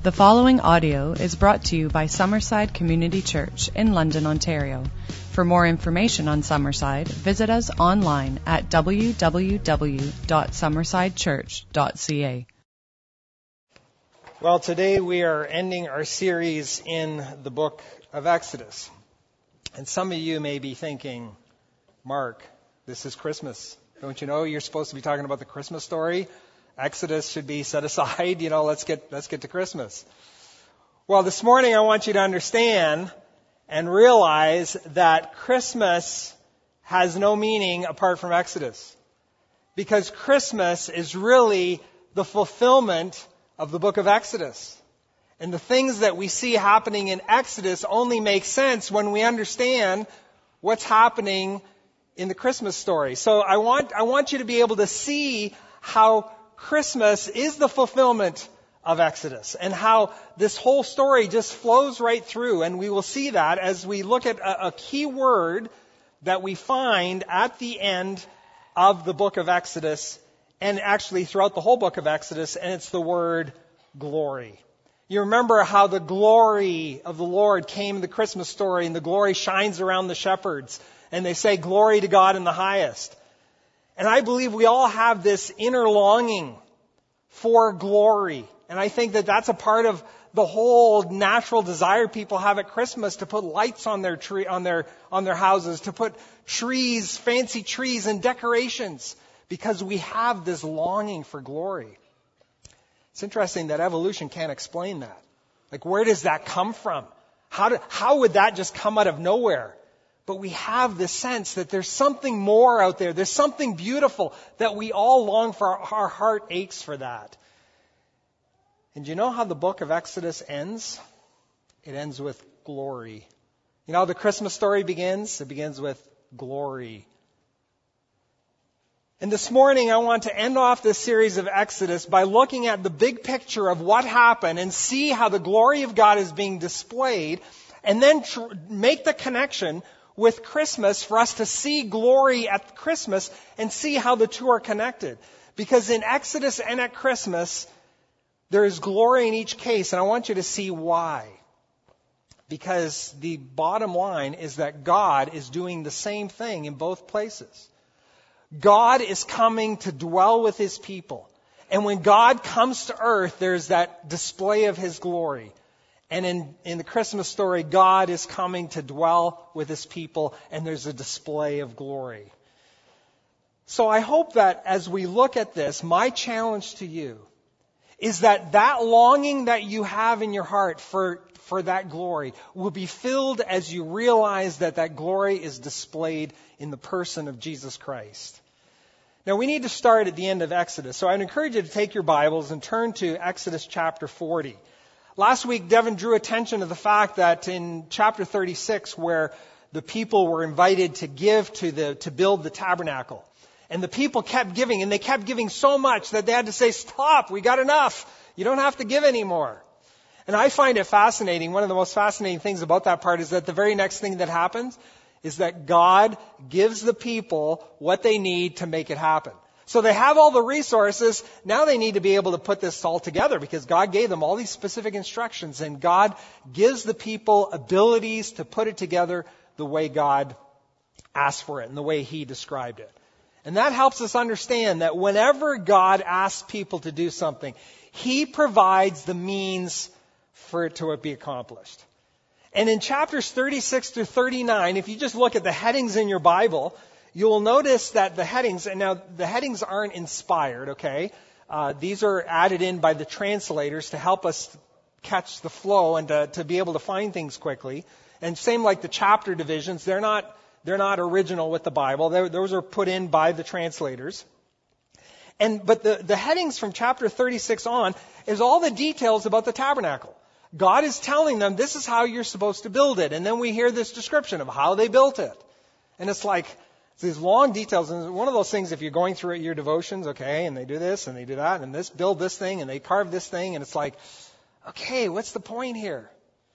The following audio is brought to you by Summerside Community Church in London, Ontario. For more information on Summerside, visit us online at www.summersidechurch.ca. Well, today we are ending our series in the book of Exodus. And some of you may be thinking, Mark, this is Christmas. Don't you know you're supposed to be talking about the Christmas story? Exodus should be set aside. Let's get to Christmas. Well, this morning I want you to understand and realize that Christmas has no meaning apart from Exodus. Because Christmas is really the fulfillment of the book of Exodus. And the things that we see happening in Exodus only make sense when we understand what's happening in the Christmas story. So I want you to be able to see how Christmas is the fulfillment of Exodus and how this whole story just flows right through. And we will see that as we look at a key word that we find at the end of the book of Exodus and actually throughout the whole book of Exodus, and it's the word glory. You remember how the glory of the Lord came in the Christmas story, and the glory shines around the shepherds, and they say, "Glory to God in the highest." And I believe we all have this inner longing for glory. And I think that that's a part of the whole natural desire people have at Christmas, to put lights on their tree, on their houses, to put trees, fancy trees and decorations, because we have this longing for glory. It's interesting that evolution can't explain that. Like, where does that come from? How would that just come out of nowhere? But we have this sense that there's something more out there. There's something beautiful that we all long for. Our heart aches for that. And you know how the book of Exodus ends? It ends with glory. You know how the Christmas story begins? It begins with glory. And this morning I want to end off this series of Exodus by looking at the big picture of what happened and see how the glory of God is being displayed, and then make the connection with Christmas for us to see glory at Christmas and see how the two are connected. Because in Exodus and at Christmas, there is glory in each case, and I want you to see why. Because the bottom line is that God is doing the same thing in both places. God is coming to dwell with His people. And when God comes to earth, there's that display of His glory. And in the Christmas story, God is coming to dwell with His people, and there's a display of glory. So I hope that as we look at this, my challenge to you is that longing that you have in your heart for that glory will be filled as you realize that glory is displayed in the person of Jesus Christ. Now, we need to start at the end of Exodus. So I'd encourage you to take your Bibles and turn to Exodus chapter 40. Last week, Devin drew attention to the fact that in chapter 36, where the people were invited to give to build the tabernacle, and the people kept giving, and they kept giving so much that they had to say, "Stop, we got enough. You don't have to give anymore." And I find it fascinating. One of the most fascinating things about that part is that the very next thing that happens is that God gives the people what they need to make it happen. So they have all the resources. Now they need to be able to put this all together, because God gave them all these specific instructions, and God gives the people abilities to put it together the way God asked for it and the way He described it. And that helps us understand that whenever God asks people to do something, He provides the means for it to be accomplished. And in chapters 36 through 39, if you just look at the headings in your Bible, you will notice that the headings, and now the headings aren't inspired, okay? These are added in by the translators to help us catch the flow and to be able to find things quickly. And same like the chapter divisions, they're not original with the Bible. Those are put in by the translators. But the headings from chapter 36 on is all the details about the tabernacle. God is telling them, this is how you're supposed to build it. And then we hear this description of how they built it. And it's like these long details. And one of those things, if you're going through your devotions, okay, and they do this and they do that and build this thing and they carve this thing. And it's like, okay, what's the point here?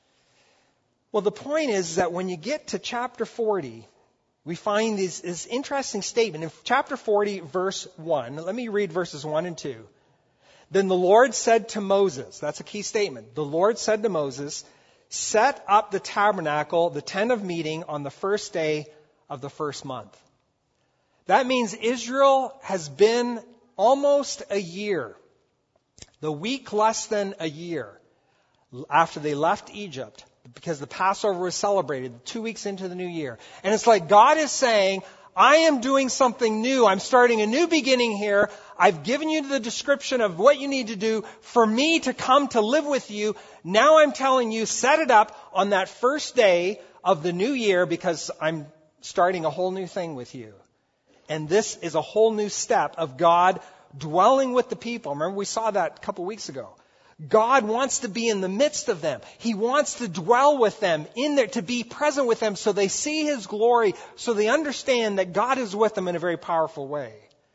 Well, the point is that when you get to chapter 40, we find this interesting statement. In chapter 40, verse 1, let me read verses 1 and 2. Then the Lord said to Moses, that's a key statement. The Lord said to Moses, set up the tabernacle, the tent of meeting, on the first day of the first month. That means Israel has been almost a year, the week less than a year after they left Egypt, because the Passover was celebrated 2 weeks into the new year. And it's like God is saying, I am doing something new. I'm starting a new beginning here. I've given you the description of what you need to do for me to come to live with you. Now I'm telling you, set it up on that first day of the new year because I'm starting a whole new thing with you. And this is a whole new step of God dwelling with the people. Remember, we saw that a couple weeks ago. God wants to be in the midst of them. He wants to dwell with them in there, to be present with them so they see His glory, so they understand that God is with them in a very powerful way.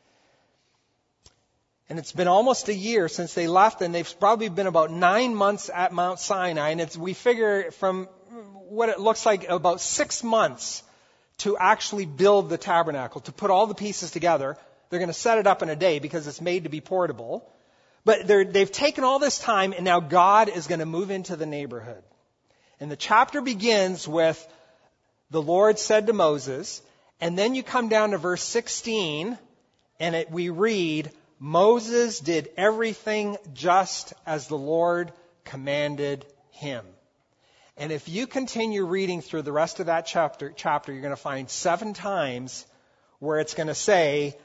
And it's been almost a year since they left, and they've probably been about 9 months at Mount Sinai. And we figure from what it looks like about 6 months to actually build the tabernacle, to put all the pieces together. They're going to set it up in a day because it's made to be portable. But they've taken all this time, and now God is going to move into the neighborhood. And the chapter begins with, the Lord said to Moses, and then you come down to verse 16, and we read, Moses did everything just as the Lord commanded him. And if you continue reading through the rest of that chapter, you're going to find 7 times where it's going to say,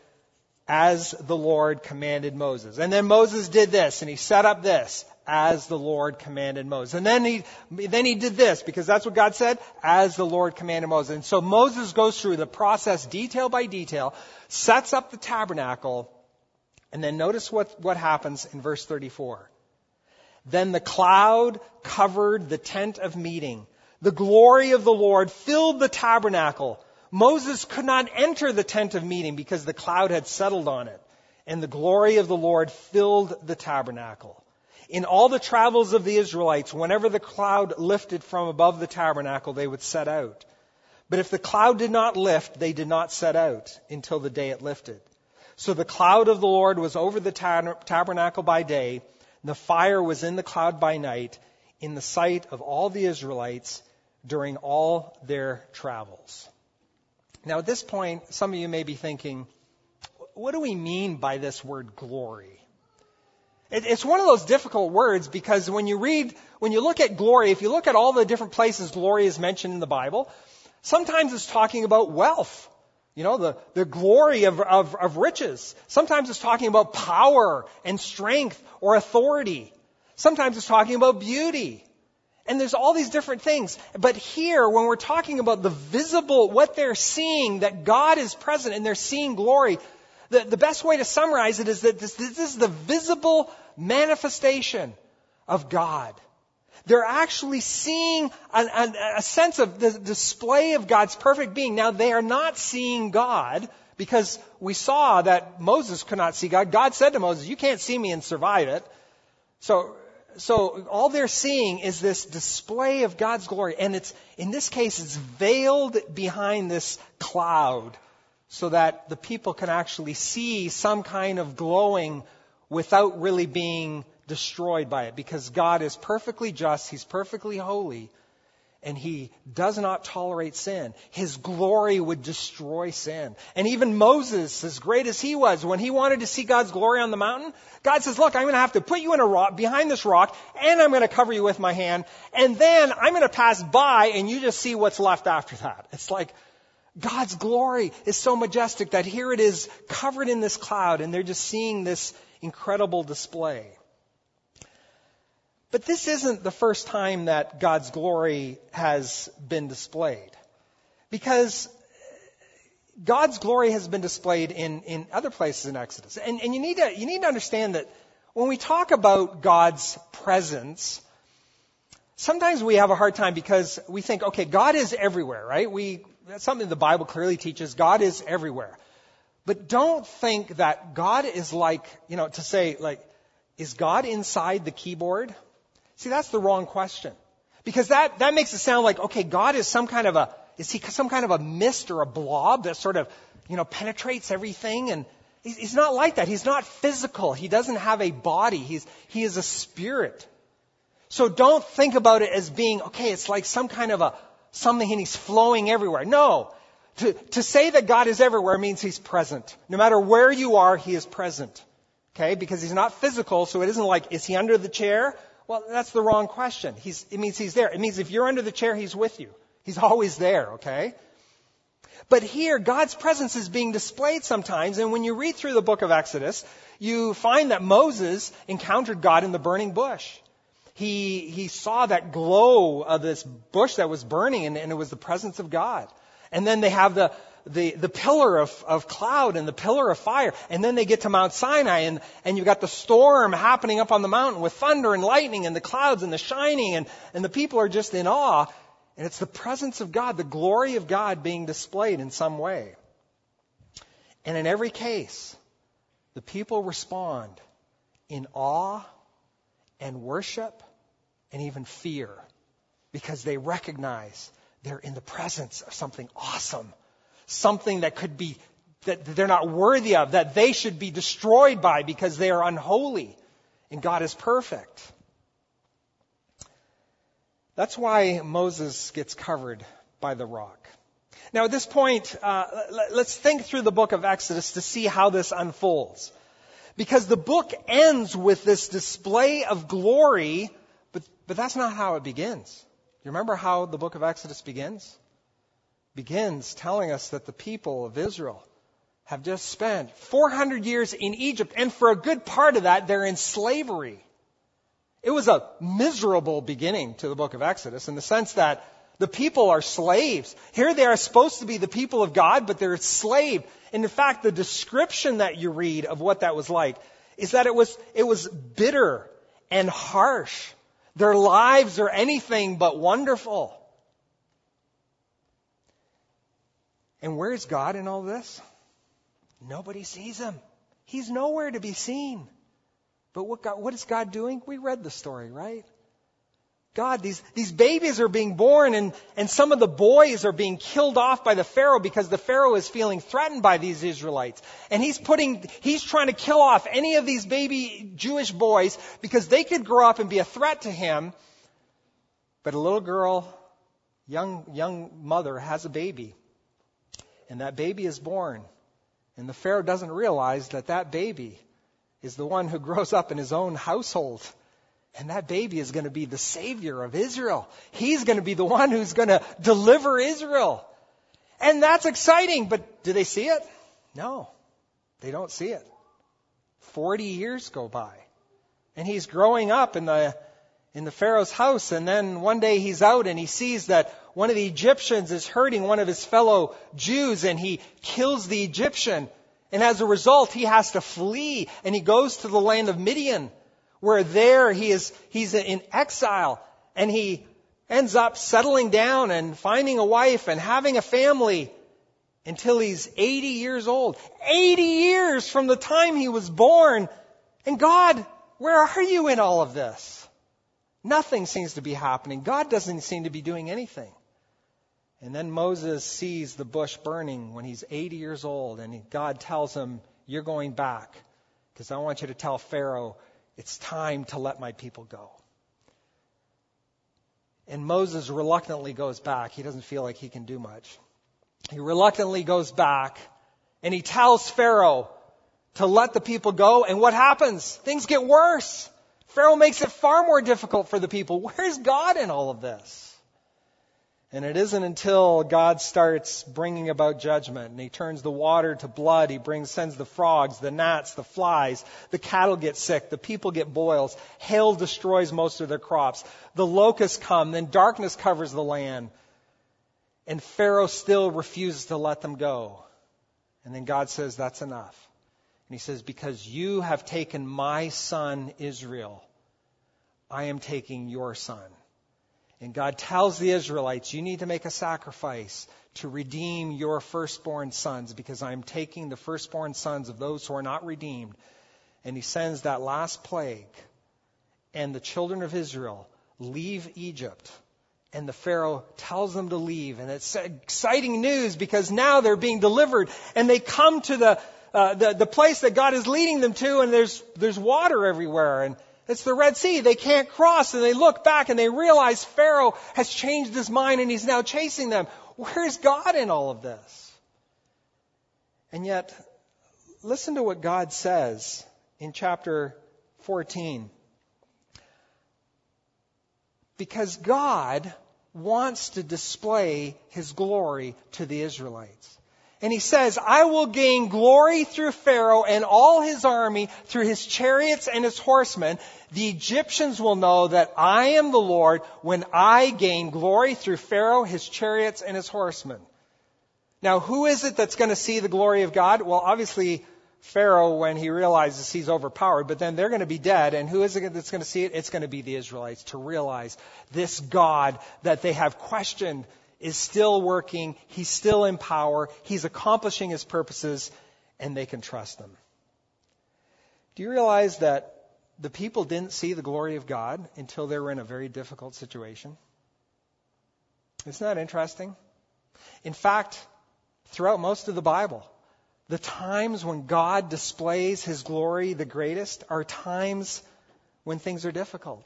as the Lord commanded Moses. And then Moses did this, and he set up this, as the Lord commanded Moses. And then he did this, because that's what God said, as the Lord commanded Moses. And so Moses goes through the process detail by detail, sets up the tabernacle, and then notice what happens in verse 34. Then the cloud covered the tent of meeting. The glory of the Lord filled the tabernacle. Moses could not enter the tent of meeting because the cloud had settled on it, and the glory of the Lord filled the tabernacle. In all the travels of the Israelites, whenever the cloud lifted from above the tabernacle, they would set out. But if the cloud did not lift, they did not set out until the day it lifted. So the cloud of the Lord was over the tabernacle by day, and the fire was in the cloud by night, in the sight of all the Israelites during all their travels. Now, at this point, some of you may be thinking, what do we mean by this word glory? It's one of those difficult words because when you look at glory, if you look at all the different places glory is mentioned in the Bible, sometimes it's talking about wealth. You know, the glory of riches. Sometimes it's talking about power and strength or authority. Sometimes it's talking about beauty. And there's all these different things. But here, when we're talking about the visible, what they're seeing, that God is present and they're seeing glory, the best way to summarize it is that this is the visible manifestation of God. They're actually seeing a sense of the display of God's perfect being. Now, they are not seeing God because we saw that Moses could not see God. God said to Moses, you can't see me and survive it. So all they're seeing is this display of God's glory. And in this case, it's veiled behind this cloud so that the people can actually see some kind of glowing without really being destroyed by it. Because God is perfectly just, He's perfectly holy, and He does not tolerate sin. His glory would destroy sin. And even Moses, as great as he was, when he wanted to see God's glory on the mountain, God says, look, I'm going to have to put you in a rock, behind this rock, and I'm going to cover you with my hand, and then I'm going to pass by, and you just see what's left after that. It's like God's glory is so majestic that here it is covered in this cloud, and they're just seeing this incredible display. But this isn't the first time that God's glory has been displayed. Because God's glory has been displayed in other places in Exodus. And you need to understand that when we talk about God's presence, sometimes we have a hard time because we think, okay, God is everywhere, right? That's something the Bible clearly teaches. God is everywhere. But don't think that God is like, to say, like, is God inside the keyboard? See, that's the wrong question. Because that makes it sound like, okay, God is is He some kind of a mist or a blob that sort of, penetrates everything? And He's not like that. He's not physical. He doesn't have a body. He is a spirit. So don't think about it as being, okay, it's like some kind of something and he's flowing everywhere. No. To say that God is everywhere means he's present. No matter where you are, he is present. Okay? Because he's not physical, so it isn't like, is he under the chair? Well, that's the wrong question. It means he's there. It means if you're under the chair, he's with you. He's always there, okay? But here, God's presence is being displayed sometimes, and when you read through the book of Exodus, you find that Moses encountered God in the burning bush. He saw that glow of this bush that was burning, and it was the presence of God. And then they have the pillar of cloud and the pillar of fire. And then they get to Mount Sinai, and you've got the storm happening up on the mountain with thunder and lightning and the clouds and the shining, and the people are just in awe. And it's the presence of God, the glory of God being displayed in some way. And in every case, the people respond in awe and worship and even fear, because they recognize they're in the presence of something awesome, something that could be, that they're not worthy of, that they should be destroyed by because they are unholy and God is perfect. That's why Moses gets covered by the rock. Now at this point, let's think through the book of Exodus to see how this unfolds. Because the book ends with this display of glory, but that's not how it begins. You remember how the book of Exodus begins? It begins telling us that the people of Israel have just spent 400 years in Egypt, and for a good part of that, they're in slavery. It was a miserable beginning to the book of Exodus in the sense that the people are slaves. Here they are supposed to be the people of God, but they're enslaved. And in fact, the description that you read of what that was like is that it was bitter and harsh. Their lives are anything but wonderful. And where's God in all this? Nobody sees him. He's nowhere to be seen. But what is God doing? We read the story, right? God, these babies are being born, and some of the boys are being killed off by the Pharaoh because the Pharaoh is feeling threatened by these Israelites. And he's trying to kill off any of these baby Jewish boys because they could grow up and be a threat to him. But a little girl, young mother, has a baby. And that baby is born. And the Pharaoh doesn't realize that baby is the one who grows up in his own household. And that baby is going to be the savior of Israel. He's going to be the one who's going to deliver Israel. And that's exciting, but do they see it? No, they don't see it. 40 years go by. And he's growing up in the Pharaoh's house, and then one day he's out and he sees that one of the Egyptians is hurting one of his fellow Jews, and he kills the Egyptian. And as a result, he has to flee, and he goes to the land of Midian, where there he's in exile, and he ends up settling down and finding a wife and having a family until he's 80 years old. 80 years from the time he was born. And God, where are you in all of this? Nothing seems to be happening. God doesn't seem to be doing anything. And then Moses sees the bush burning when he's 80 years old, and God tells him, you're going back, because I want you to tell Pharaoh, it's time to let my people go. And Moses reluctantly goes back. He doesn't feel like he can do much. He reluctantly goes back, and he tells Pharaoh to let the people go. And what happens? Things get worse. Pharaoh makes it far more difficult for the people. Where's God in all of this? And it isn't until God starts bringing about judgment, and he turns the water to blood, he sends the frogs, the gnats, the flies, the cattle get sick, the people get boils, hail destroys most of their crops, the locusts come, then darkness covers the land, and Pharaoh still refuses to let them go. And then God says, that's enough. And he says, because you have taken my son Israel, I am taking your son. And God tells the Israelites, you need to make a sacrifice to redeem your firstborn sons, because I'm taking the firstborn sons of those who are not redeemed. And he sends that last plague. And the children of Israel leave Egypt. And the Pharaoh tells them to leave. And it's exciting news because now they're being delivered. And they come to the place that God is leading them to, and there's water everywhere, and it's the Red Sea. They can't cross, and they look back and they realize Pharaoh has changed his mind and he's now chasing them. Where's God in all of this? And yet, listen to what God says in chapter 14. Because God wants to display His glory to the Israelites. And He says, I will gain glory through Pharaoh and all his army, through his chariots and his horsemen. The Egyptians will know that I am the Lord when I gain glory through Pharaoh, his chariots, and his horsemen. Now, who is it that's going to see the glory of God? Well, obviously, Pharaoh, when he realizes he's overpowered, but then they're going to be dead. And who is it that's going to see it? It's going to be the Israelites, to realize this God that they have questioned is still working. He's still in power. He's accomplishing His purposes, and they can trust Him. Do you realize that the people didn't see the glory of God until they were in a very difficult situation? Isn't that interesting? In fact, throughout most of the Bible, the times when God displays His glory the greatest are times when things are difficult.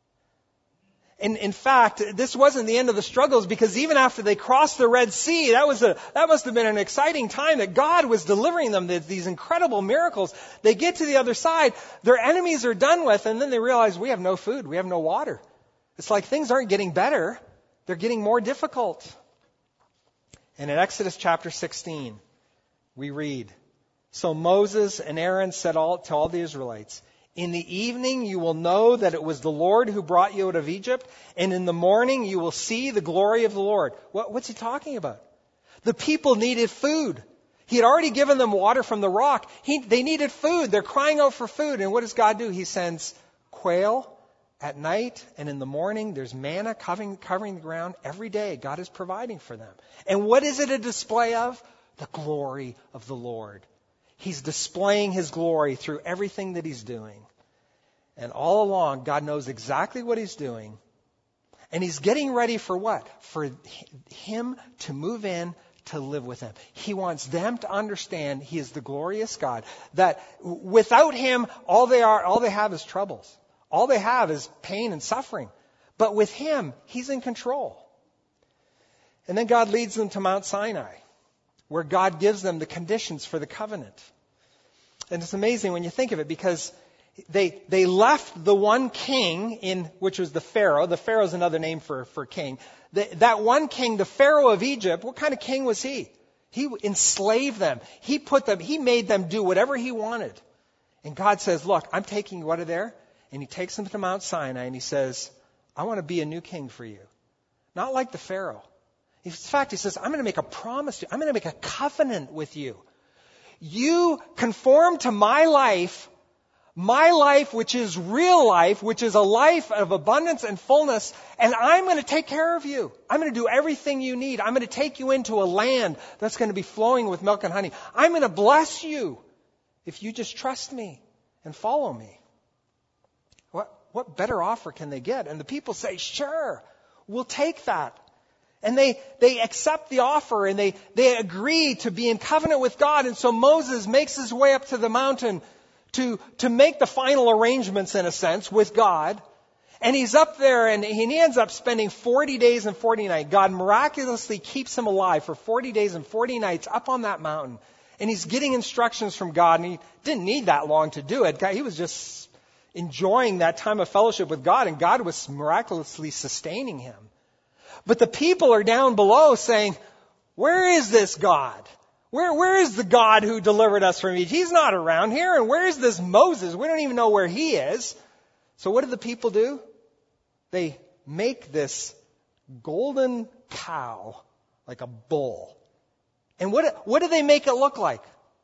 And in fact, this wasn't the end of the struggles, because even after they crossed the Red Sea, that must have been an exciting time that God was delivering them these incredible miracles. They get to the other side, their enemies are done with, and then they realize we have no food, we have no water. It's like things aren't getting better, they're getting more difficult. And in Exodus chapter 16, we read, So Moses and Aaron said to all the Israelites, In the evening you will know that it was the Lord who brought you out of Egypt, and in the morning you will see the glory of the Lord. What's he talking about? The people needed food. He had already given them water from the rock. They needed food. They're crying out for food. And what does God do? He sends quail at night, and in the morning there's manna covering the ground every day. God is providing for them. And what is it a display of? The glory of the Lord. He's displaying His glory through everything that He's doing. And all along, God knows exactly what He's doing. And He's getting ready for what? For Him to move in, to live with them. He wants them to understand He is the glorious God. That without Him, all they have is troubles. All they have is pain and suffering. But with Him, He's in control. And then God leads them to Mount Sinai, where God gives them the conditions for the covenant. And it's amazing when you think of it, because they left the one king, which was the Pharaoh. The Pharaoh is another name for king. That one king, the Pharaoh of Egypt, what kind of king was he? He enslaved them. He made them do whatever he wanted. And God says, look, I'm taking you out of there. And He takes them to Mount Sinai and He says, I want to be a new king for you. Not like the Pharaoh. In fact, He says, I'm going to make a promise to you. I'm going to make a covenant with you. You conform to my life, which is real life, which is a life of abundance and fullness, and I'm going to take care of you. I'm going to do everything you need. I'm going to take you into a land that's going to be flowing with milk and honey. I'm going to bless you if you just trust me and follow me. What better offer can they get? And the people say, sure, we'll take that. And they accept the offer, and they agree to be in covenant with God. And so Moses makes his way up to the mountain to make the final arrangements, in a sense, with God. And he's up there, and he ends up spending 40 days and 40 nights. God miraculously keeps him alive for 40 days and 40 nights up on that mountain. And he's getting instructions from God, and he didn't need that long to do it. He was just enjoying that time of fellowship with God, and God was miraculously sustaining him. But the people are down below saying, where is this God? Where is the God who delivered us from Egypt? He's not around here. And where is this Moses? We don't even know where he is. So what do the people do? They make this golden cow, like a bull. And what do they make it look like?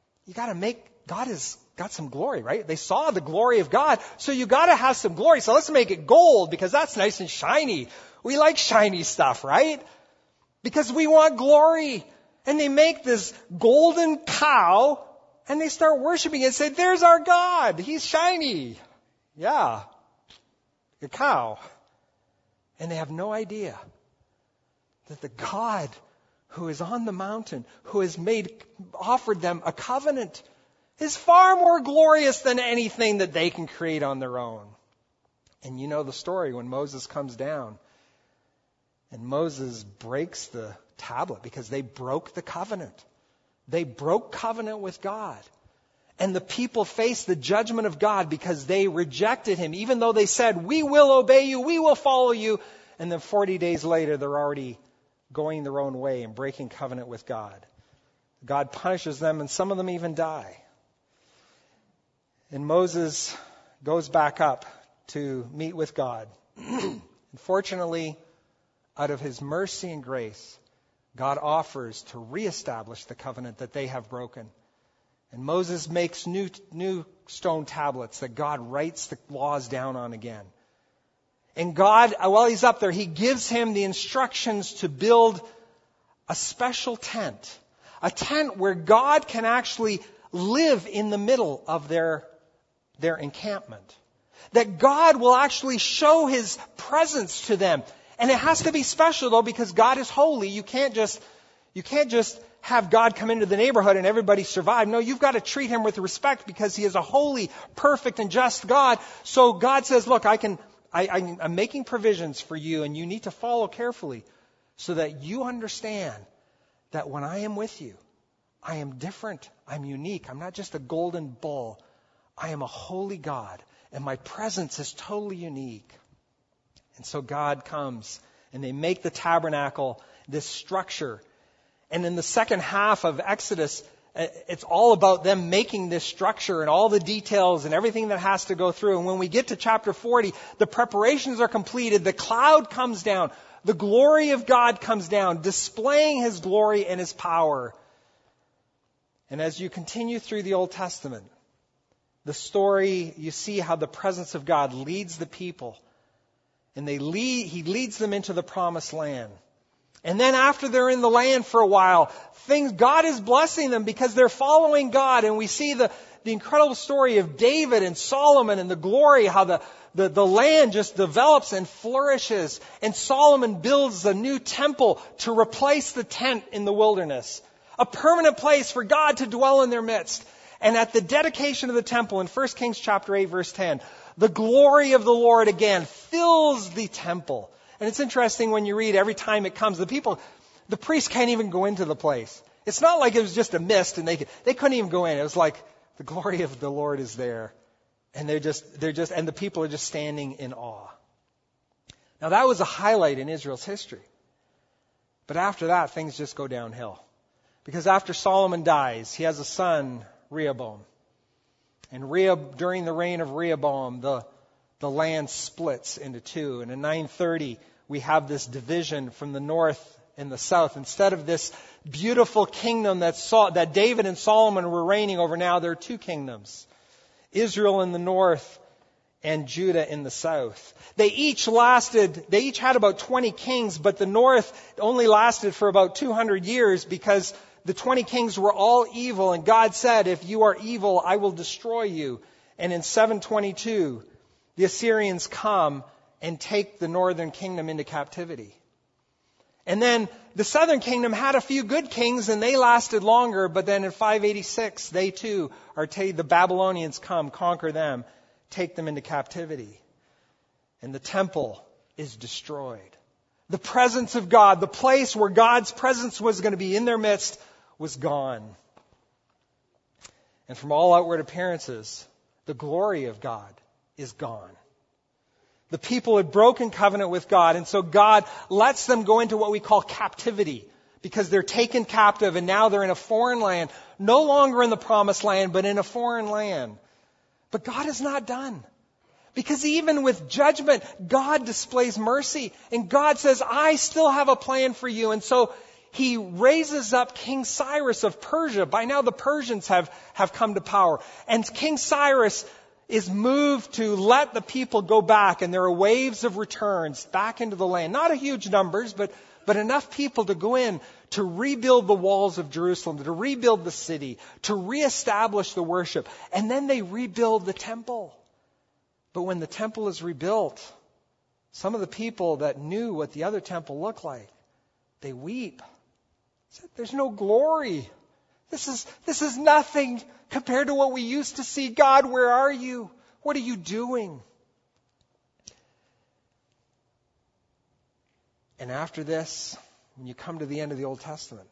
God has got some glory, right? They saw the glory of God, so you got to have some glory. So let's make it gold, because that's nice and shiny. We like shiny stuff, right? Because we want glory. And they make this golden cow, and they start worshiping it and say, there's our God. He's shiny. Yeah, a cow. And they have no idea that the God who is on the mountain, who has offered them a covenant, is far more glorious than anything that they can create on their own. And you know the story when Moses comes down and Moses breaks the tablet because they broke the covenant. They broke covenant with God. And the people faced the judgment of God because they rejected him, even though they said, we will obey you, we will follow you. And then 40 days later, they're already going their own way and breaking covenant with God. God punishes them, and some of them even die. And Moses goes back up to meet with God. Unfortunately, out of his mercy and grace, God offers to reestablish the covenant that they have broken. And Moses makes new stone tablets that God writes the laws down on again. And God, while he's up there, he gives him the instructions to build a special tent. A tent where God can actually live in the middle of their encampment. That God will actually show his presence to them. And it has to be special though, because God is holy. You can't just have God come into the neighborhood and everybody survive. No, you've got to treat him with respect because he is a holy, perfect, and just God. So God says, look, I'm making provisions for you, and you need to follow carefully so that you understand that when I am with you, I am different. I'm unique. I'm not just a golden bull. I am a holy God, and my presence is totally unique. And so God comes, and they make the tabernacle, this structure. And in the second half of Exodus, it's all about them making this structure and all the details and everything that has to go through. And when we get to chapter 40, the preparations are completed. The cloud comes down. The glory of God comes down, displaying his glory and his power. And as you continue through the Old Testament, the story, you see how the presence of God leads the people. And he leads them into the promised land. And then after they're in the land for a while, God is blessing them because they're following God. And we see the incredible story of David and Solomon and the glory, how the land just develops and flourishes. And Solomon builds a new temple to replace the tent in the wilderness. A permanent place for God to dwell in their midst. And at the dedication of the temple in 1 Kings chapter 8, verse 10, the glory of the Lord again fills the temple. And it's interesting when you read every time it comes, the priests can't even go into the place. It's not like it was just a mist and they couldn't even go in. It was like the glory of the Lord is there. And and the people are just standing in awe. Now that was a highlight in Israel's history. But after that, things just go downhill. Because after Solomon dies, he has a son, Rehoboam. And during the reign of Rehoboam, the land splits into two. And in 930, we have this division from the north and the south. Instead of this beautiful kingdom that David and Solomon were reigning over, now there are two kingdoms. Israel in the north and Judah in the south. They each had about 20 kings, but the north only lasted for about 200 years because the 20 kings were all evil. And God said, if you are evil, I will destroy you. And in 722, the Assyrians come and take the northern kingdom into captivity. And then the southern kingdom had a few good kings and they lasted longer. But then in 586, they too the Babylonians come, conquer them, take them into captivity. And the temple is destroyed. The presence of God, the place where God's presence was going to be in their midst, was gone. And from all outward appearances, the glory of God is gone. The people had broken covenant with God, and so God lets them go into what we call captivity, because they're taken captive and now they're in a foreign land, no longer in the promised land, but in a foreign land. But God is not done. Because even with judgment, God displays mercy, and God says, I still have a plan for you. And so he raises up King Cyrus of Persia. By now the Persians have come to power. And King Cyrus is moved to let the people go back, and there are waves of returns back into the land. Not a huge numbers, but enough people to go in to rebuild the walls of Jerusalem, to rebuild the city, to reestablish the worship. And then they rebuild the temple. But when the temple is rebuilt, some of the people that knew what the other temple looked like, they weep. There's no glory. This is nothing compared to what we used to see. God, where are you? What are you doing? And after this, when you come to the end of the Old Testament,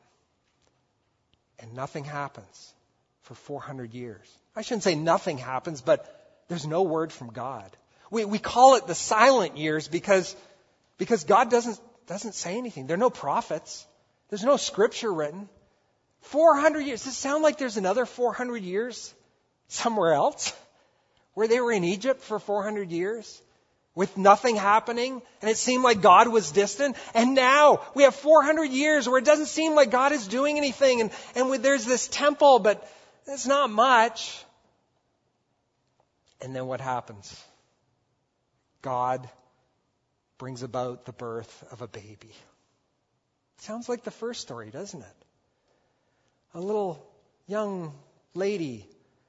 and nothing happens for 400 years. I shouldn't say nothing happens, but there's no word from God. We call it the silent years because God doesn't say anything. There are no prophets. There's no scripture written. 400 years. Does it sound like there's another 400 years somewhere else? Where they were in Egypt for 400 years? With nothing happening, and it seemed like God was distant. And now we have 400 years where it doesn't seem like God is doing anything. And there's this temple, but it's not much. And then what happens? God brings about the birth of a baby. Sounds like the first story, doesn't it? A little young lady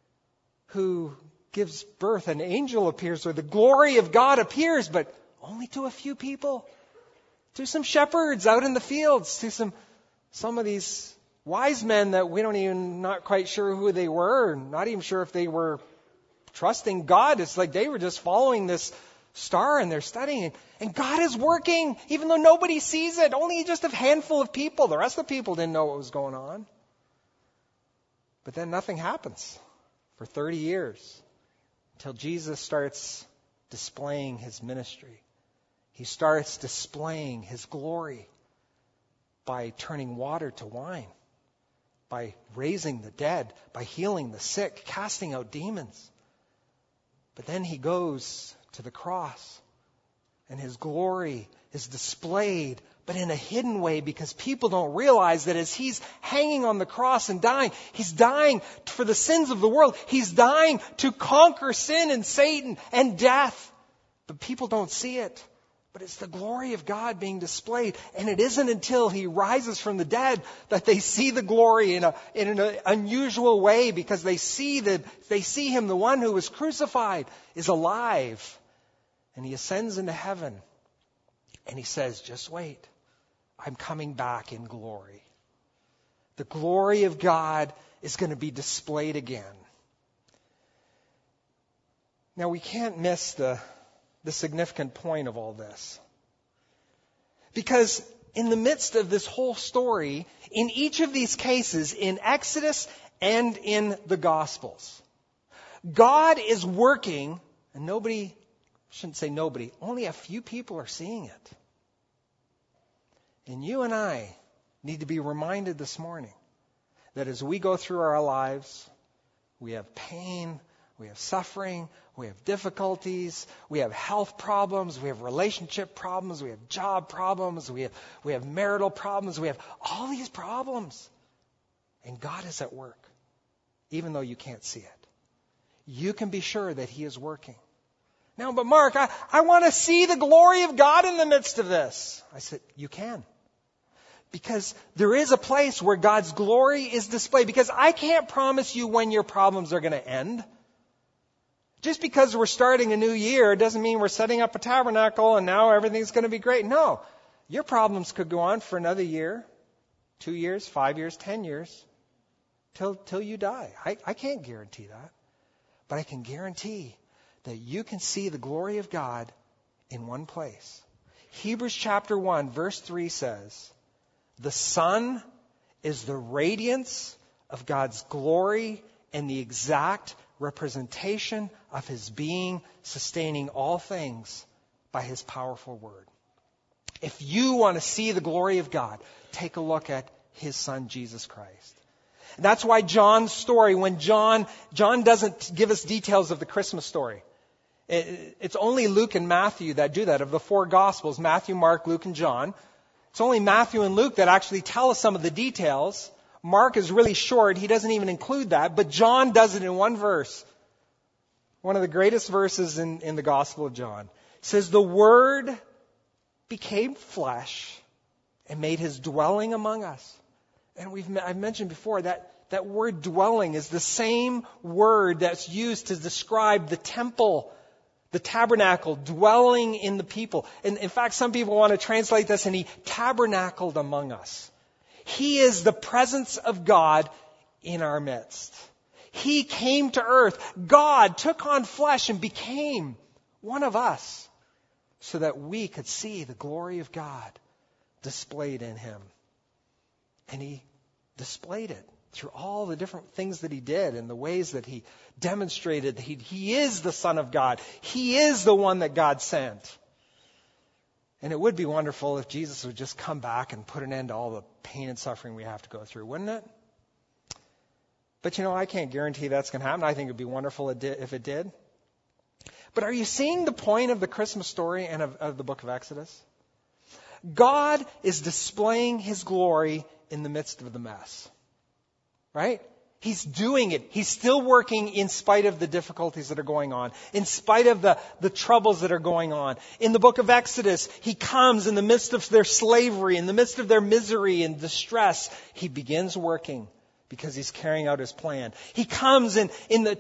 who gives birth, an angel appears, or the glory of God appears, but only to a few people. To some shepherds out in the fields, to some of these wise men that we not quite sure who they were, not even sure if they were trusting God. It's like they were just following this star and they're studying. And God is working, even though nobody sees it. Only just a handful of people. The rest of the people didn't know what was going on. But then nothing happens for 30 years. Until Jesus starts displaying his ministry. He starts displaying his glory by turning water to wine, by raising the dead, by healing the sick, casting out demons. But then he goes to the cross, and his glory is displayed, but in a hidden way, because people don't realize that as he's hanging on the cross and dying, he's dying for the sins of the world. He's dying to conquer sin and Satan and death. But people don't see it. But it's the glory of God being displayed. And it isn't until he rises from the dead that they see the glory in an unusual way, because they see him, the one who was crucified, is alive. And he ascends into heaven. And he says, just wait. I'm coming back in glory. The glory of God is going to be displayed again. Now, we can't miss the significant point of all this. Because in the midst of this whole story, in each of these cases, in Exodus and in the Gospels, God is working, and only a few people are seeing it. And you and I need to be reminded this morning that as we go through our lives, we have pain, we have suffering, we have difficulties, we have health problems, we have relationship problems, we have job problems, we have marital problems, we have all these problems. And God is at work, even though you can't see it. You can be sure that he is working. Now, but Mark, I want to see the glory of God in the midst of this. I said, you can. Because there is a place where God's glory is displayed. Because I can't promise you when your problems are going to end. Just because we're starting a new year doesn't mean we're setting up a tabernacle and now everything's going to be great. No. Your problems could go on for another year, 2 years, 5 years, 10 years, till you die. I can't guarantee that. But I can guarantee that you can see the glory of God in one place. Hebrews chapter 1, verse 3 says, the Son is the radiance of God's glory and the exact representation of his being, sustaining all things by his powerful word. If you want to see the glory of God, take a look at his Son, Jesus Christ. And that's why John's story, when John doesn't give us details of the Christmas story. It's only Luke and Matthew that do that. Of the 4 Gospels, Matthew, Mark, Luke, and John, it's only Matthew and Luke that actually tell us some of the details. Mark is really short. He doesn't even include that. But John does it in one verse. One of the greatest verses in the Gospel of John. It says, the Word became flesh and made his dwelling among us. And I've mentioned before that word dwelling is the same word that's used to describe the temple, the tabernacle, dwelling in the people. And in fact, some people want to translate this, and he tabernacled among us. He is the presence of God in our midst. He came to earth. God took on flesh and became one of us so that we could see the glory of God displayed in him. And he displayed it through all the different things that he did and the ways that he demonstrated that he is the Son of God. He is the one that God sent. And it would be wonderful if Jesus would just come back and put an end to all the pain and suffering we have to go through, wouldn't it? But I can't guarantee that's going to happen. I think it would be wonderful if it did. But are you seeing the point of the Christmas story and of the book of Exodus? God is displaying his glory in the midst of the mess. Right? He's doing it. He's still working in spite of the difficulties that are going on, in spite of the troubles that are going on. In the book of Exodus, he comes in the midst of their slavery, in the midst of their misery and distress. He begins working because he's carrying out his plan. He comes in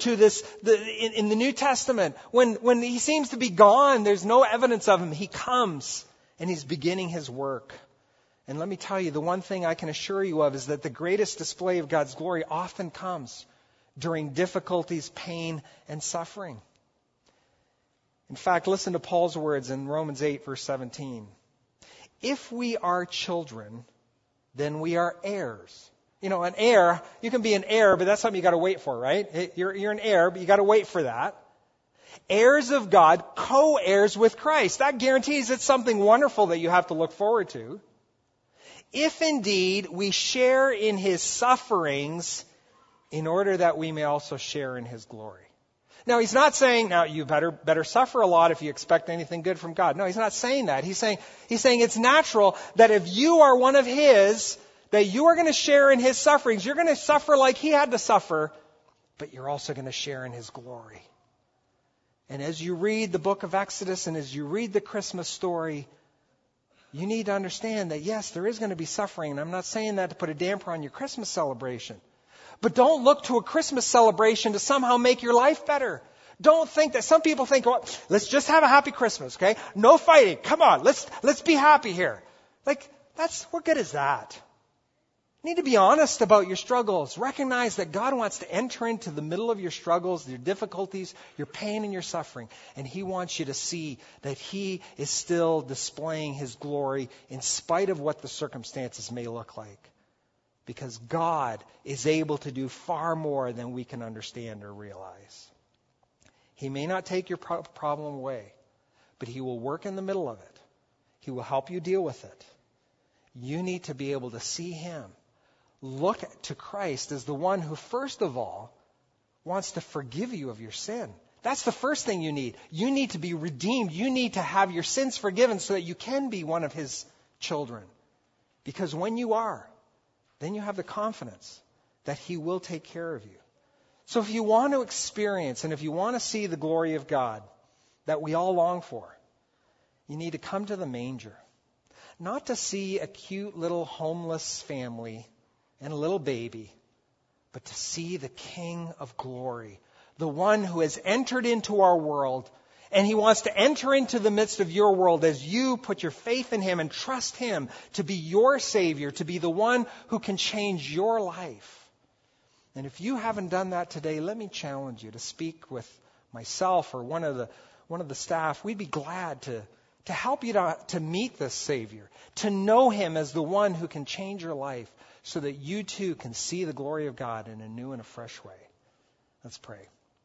the New Testament when he seems to be gone. There's no evidence of him. He comes and he's beginning his work. And let me tell you, the one thing I can assure you of is that the greatest display of God's glory often comes during difficulties, pain, and suffering. In fact, listen to Paul's words in Romans 8, verse 17. If we are children, then we are heirs. An heir, you can be an heir, but that's something you got to wait for, right? You're an heir, but you got to wait for that. Heirs of God, co-heirs with Christ. That guarantees it's something wonderful that you have to look forward to. If indeed we share in his sufferings, in order that we may also share in his glory. Now, he's not saying, now you better suffer a lot if you expect anything good from God. No, he's not saying that. He's saying it's natural that if you are one of his, that you are going to share in his sufferings. You're going to suffer like he had to suffer, but you're also going to share in his glory. And as you read the book of Exodus and as you read the Christmas story, you need to understand that, yes, there is going to be suffering. And I'm not saying that to put a damper on your Christmas celebration. But don't look to a Christmas celebration to somehow make your life better. Don't think that. Some people think, well, let's just have a happy Christmas, okay? No fighting. Come on, let's be happy here. What good is that? You need to be honest about your struggles. Recognize that God wants to enter into the middle of your struggles, your difficulties, your pain and your suffering. And he wants you to see that he is still displaying his glory in spite of what the circumstances may look like. Because God is able to do far more than we can understand or realize. He may not take your problem away, but he will work in the middle of it. He will help you deal with it. You need to be able to see him. Look to Christ as the one who, first of all, wants to forgive you of your sin. That's the first thing you need. You need to be redeemed. You need to have your sins forgiven so that you can be one of his children. Because when you are, then you have the confidence that he will take care of you. So if you want to experience and if you want to see the glory of God that we all long for, you need to come to the manger. Not to see a cute little homeless family and a little baby, but to see the King of glory, the one who has entered into our world, and he wants to enter into the midst of your world as you put your faith in him and trust him to be your Savior, to be the one who can change your life. And if you haven't done that today, let me challenge you to speak with myself or one of the staff. We'd be glad to help you to meet this Savior, to know him as the one who can change your life, so that you too can see the glory of God in a new and a fresh way. Let's pray.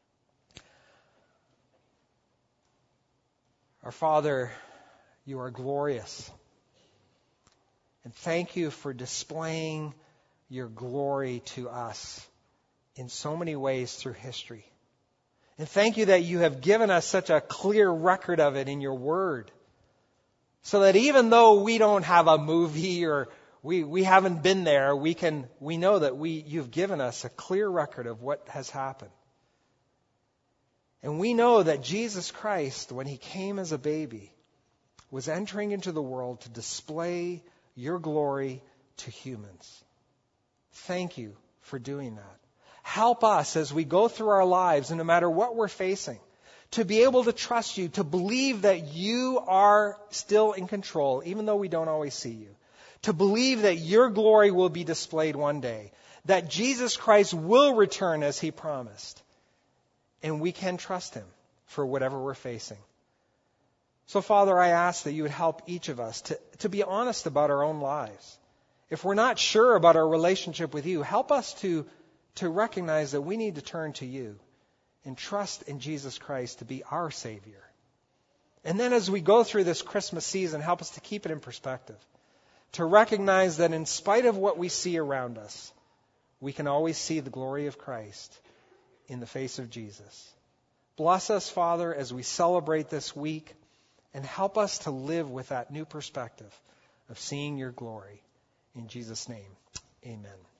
Our Father, you are glorious. And thank you for displaying your glory to us in so many ways through history. And thank you that you have given us such a clear record of it in your word. So that even though we don't have a movie or we haven't been there, we know that you've given us a clear record of what has happened. And we know that Jesus Christ, when he came as a baby, was entering into the world to display your glory to humans. Thank you for doing that. Help us as we go through our lives, and no matter what we're facing, to be able to trust you, to believe that you are still in control, even though we don't always see you. To believe that your glory will be displayed one day. that Jesus Christ will return as He promised. And we can trust Him for whatever we're facing. So, Father, I ask that you would help each of us to be honest about our own lives. If we're not sure about our relationship with you, help us to recognize that we need to turn to you and trust in Jesus Christ to be our Savior. And then as we go through this Christmas season, help us to keep it in perspective, to recognize that in spite of what we see around us, we can always see the glory of Christ in the face of Jesus. Bless us, Father, as we celebrate this week, and help us to live with that new perspective of seeing your glory. In Jesus' name, amen.